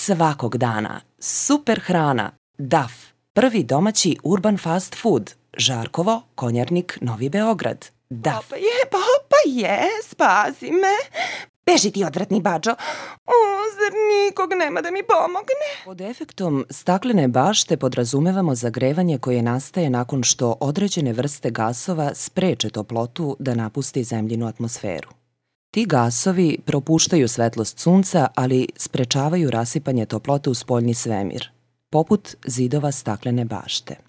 svakog dana. Super hrana. DAF. Prvi domaći urban fast food. Žarkovo, Konjarnik, Novi Beograd. DAF. Papa je, spasi me. Beži ti odvratni bađo. Zar nikog nema da mi pomogne? Pod efektom staklene bašte podrazumevamo zagrevanje koje nastaje nakon što određene vrste gasova spreče toplotu da napusti zemljinu atmosferu. Ti gasovi propuštaju svetlost sunca, ali sprečavaju rasipanje toplote u spoljni svemir, poput zidova staklene bašte.